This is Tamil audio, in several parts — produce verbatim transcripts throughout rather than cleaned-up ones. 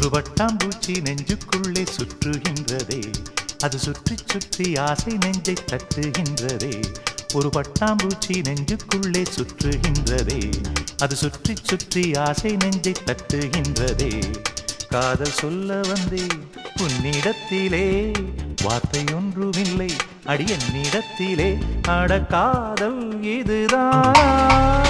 ஒரு வட்டாம்பூச்சி நெஞ்சுக்குள்ளே சுற்றுகின்றதே, அது சுற்றி சுற்றி ஆசை நெஞ்சை தட்டுகின்றதே. ஒரு வட்டாம்பூச்சி நெஞ்சுக்குள்ளே சுற்றுகின்றதே, அது சுற்றி சுற்றி ஆசை நெஞ்சை தட்டுகின்றதே. காதல் சொல்ல வந்தே உன்னிடத்திலே, வார்த்தை ஒன்றுமில்லை அடி என்னிடத்திலே. அட காதல் இதுதான்.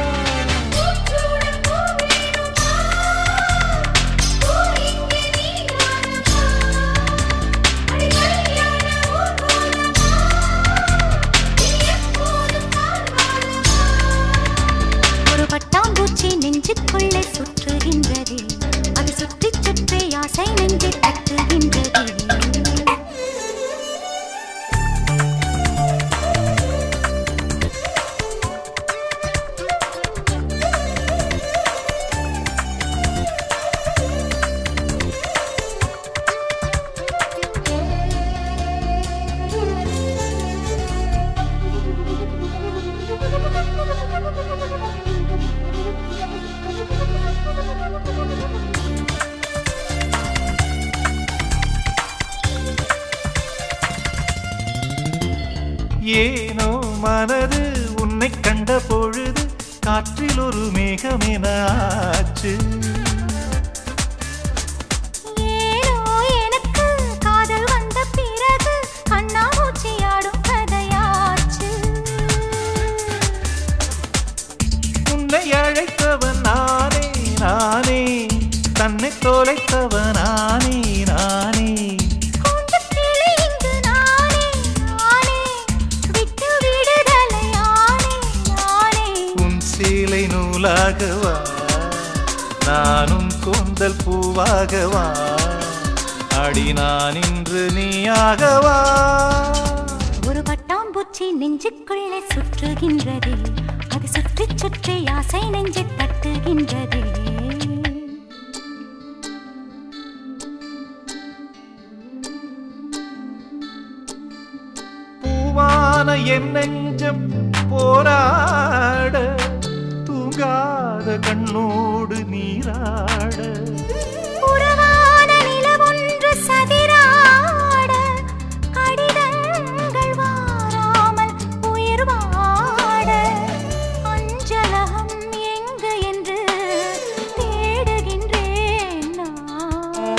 பட்டாம்பூச்சி நெஞ்சுக்குள்ளே சுற்றுகின்றதே, அது சுற்றி சுற்றி ஆசை நெஞ்சை தட்டுகின்றதே. ஏனோ மனது உன்னை கண்ட பொழுது காற்றில் ஒரு மேகமென ஆச்சு. ஏனோ எனக்கு காதல் வந்த பிறகு கண்ணாமூச்சியாடும் கதையாச்சு. உன்னை அழைத்தவன் நானே நானே, தன்னை தொலைத்தவன் நானே நானே. சீலை நூலாகவா நானும் கூந்தல் பூவாகவா, அடி நான் இன்று நீயாகவா. ஒரு பட்டாம்பூச்சி நெஞ்சுக்குள்ளே சுற்றுகின்றதே, அது சுற்றி சுற்றி ஆசை நெஞ்சை தட்டுகின்றதே. பூவான என் நெஞ்சம் போராட, தூங்காத கண்ணோடு நீராட. உறவான நிலவொன்று சதிராட, கடிதங்கள் வாராமல் உயிர் வாட. அஞ்சலகம் எங்கு என்று தேடுகின்றேன் நான்.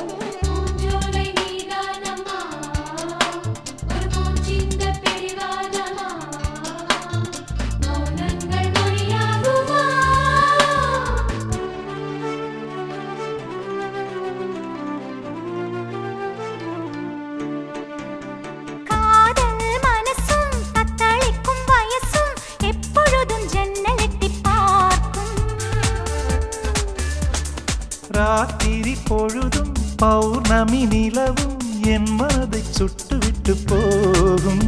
ராத்திரி பொழுதும் பௌர்ணமி நிலவும் என் மனதை சுட்டுவிட்டு போகும்.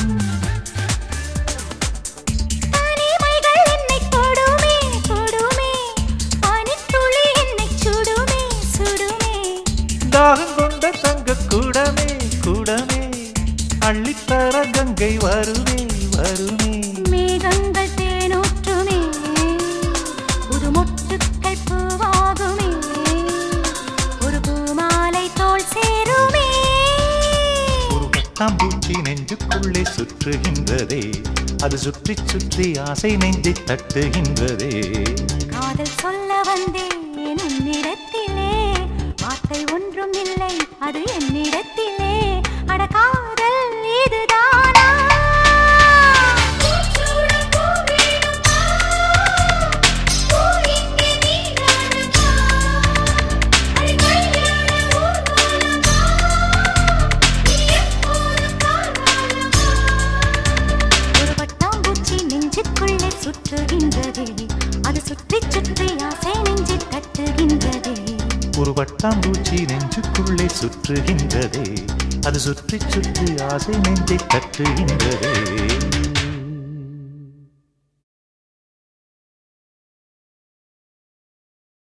தனிமைகள் என்னை தொடுமே தொடுமே, பனித்துளி என்னை சுடுமே சுடுமே. தாகம் கொண்ட தங்க குடமே குடமே, அள்ளித்தர கங்கை வருமே வருமே. மேகங்கள் தேனூற்றுமே, புது மொட்டுக்கள் பூவாகுமே, ஒரு பூமாலை தோள் சேருமே. ஒரு பட்டாம்பூச்சி நெஞ்சுக்குள்ளே சுற்றுகின்றதே, அது சுற்றி சுற்றி ஆசை நெஞ்சை தட்டுகின்றதே. காதல் சொல்ல வந்தேன் உன்னிடத்திலே, வார்த்தை ஒன்றும் இல்லை அது என்னிடத்திலே. அட காதல் இதுதானா? ஒரு பட்டாம்பூச்சி நெஞ்சுக்குள்ளே சுற்றுகின்றதே, அது சுற்றி சுற்றி ஆசை நெஞ்சை தட்டுகின்றதே. ஒரு வட்டாம்பூச்சி நெஞ்சுக்குள்ளே சுற்றுகின்றதே, அது சுற்றி சுற்றி ஆசை நெஞ்சை தட்டுகின்றதே.